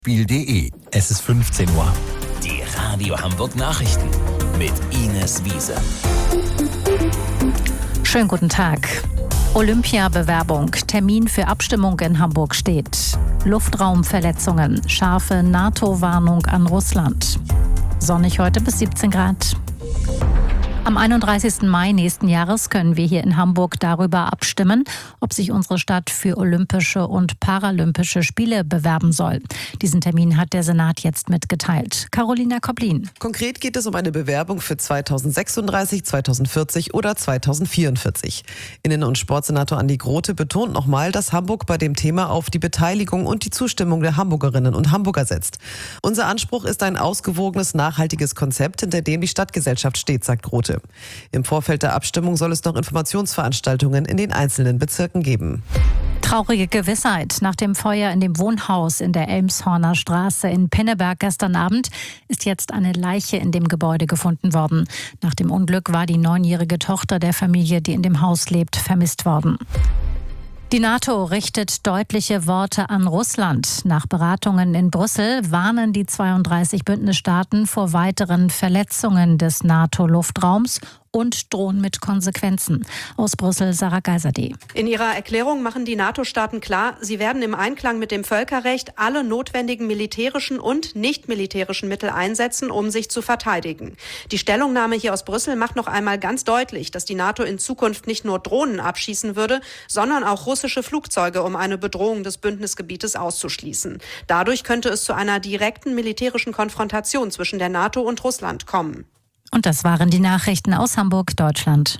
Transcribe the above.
Spiel.de. Es ist 15 Uhr. Die Radio Hamburg Nachrichten mit Ines Wiese. Schönen guten Tag. Olympia-Bewerbung. Termin für Abstimmung in Hamburg steht. Luftraumverletzungen. Scharfe NATO-Warnung an Russland. Sonnig heute bis 17 Grad. Am 31. Mai nächsten Jahres können wir hier in Hamburg darüber abstimmen, ob sich unsere Stadt für Olympische und Paralympische Spiele bewerben soll. Diesen Termin hat der Senat jetzt mitgeteilt. Carolina Koblin. Konkret geht es um eine Bewerbung für 2036, 2040 oder 2044. Innen- und Sportsenator Andi Grote betont nochmal, dass Hamburg bei dem Thema auf die Beteiligung und die Zustimmung der Hamburgerinnen und Hamburger setzt. Unser Anspruch ist ein ausgewogenes, nachhaltiges Konzept, hinter dem die Stadtgesellschaft steht, sagt Grote. Im Vorfeld der Abstimmung soll es noch Informationsveranstaltungen in den einzelnen Bezirken geben. Traurige Gewissheit. Nach dem Feuer in dem Wohnhaus in der Elmshorner Straße in Pinneberg gestern Abend ist jetzt eine Leiche in dem Gebäude gefunden worden. Nach dem Unglück war die 9-jährige Tochter der Familie, die in dem Haus lebt, vermisst worden. Die NATO richtet deutliche Worte an Russland. Nach Beratungen in Brüssel warnen die 32 Bündnisstaaten vor weiteren Verletzungen des NATO-Luftraums und drohen mit Konsequenzen. Aus Brüssel, Sarah Geiserde. In ihrer Erklärung machen die NATO-Staaten klar, sie werden im Einklang mit dem Völkerrecht alle notwendigen militärischen und nicht militärischen Mittel einsetzen, um sich zu verteidigen. Die Stellungnahme hier aus Brüssel macht noch einmal ganz deutlich, dass die NATO in Zukunft nicht nur Drohnen abschießen würde, sondern auch russische Flugzeuge, um eine Bedrohung des Bündnisgebietes auszuschließen. Dadurch könnte es zu einer direkten militärischen Konfrontation zwischen der NATO und Russland kommen. Und das waren die Nachrichten aus Hamburg, Deutschland.